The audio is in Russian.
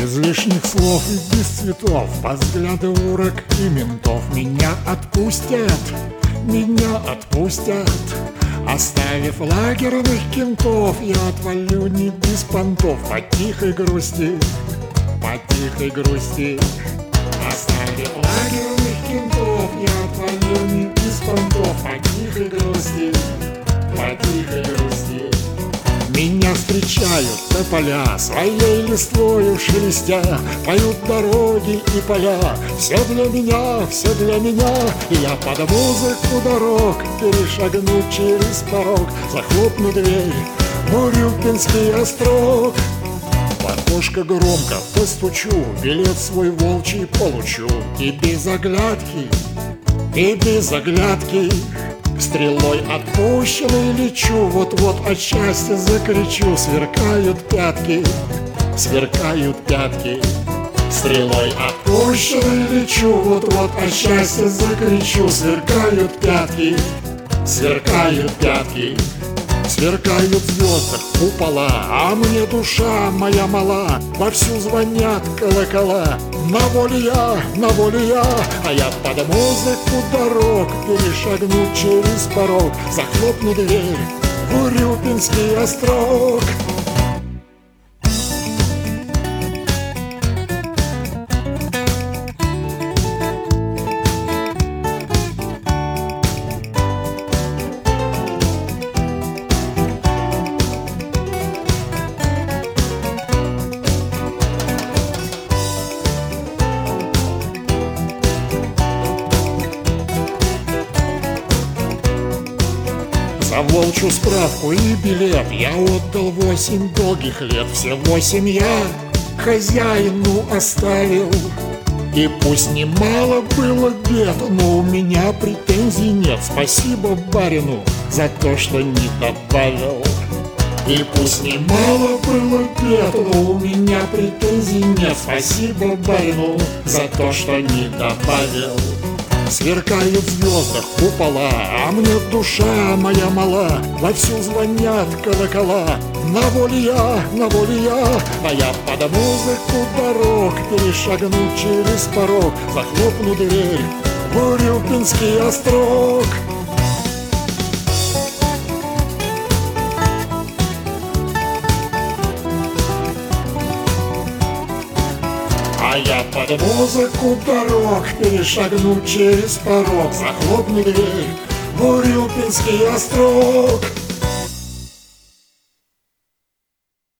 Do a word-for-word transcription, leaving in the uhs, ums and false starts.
Без лишних слов и без цветов, под взгляды урок и ментов меня отпустят, меня отпустят. Оставив лагерных кентов, я отвалю не без понтов, по тихой грусти, по тихой грусти. Оставив лагерных кентов, я отвалю не без понтов, по тихой грусти, по тихой грусти. Меня встречают тополя, своей листвою шелестя, поют дороги и поля. Все для меня, все для меня, и я под музыку дорог перешагну через порог, захлопну дверь в Урюпинский острог. В окошко громко постучу, билет свой волчий получу. И без оглядки, и без оглядки стрелой отпущенной лечу, вот-вот от счастья закричу. Сверкают пятки, сверкают пятки. Стрелой отпущенной лечу, вот-вот от счастья закричу. Сверкают пятки, сверкают пятки. Сверкают в звездах купола, а мне душа моя мала. Вовсю звонят колокола. На воле я, на воле я, а я под музыку дорог перешагну через порог, захлопну дверь в Урюпинский острог. За волчью справку и билет я отдал восемь долгих лет. Все восемь я хозяину оставил. И пусть немало было бед, но у меня претензий нет. Спасибо барину за то, что не добавил. И пусть немало было бед, но у меня претензий нет. Спасибо барину за то, что не добавил. Сверкают в звездах купола, а мне душа моя мала. Вовсю звонят колокола. На воле я, на воле я, а я под музыку дорог перешагну через порог, захлопну дверь в Урюпинский острог. А я под музыку дорог перешагну через порог, захлопну дверь в Урюпинский острог.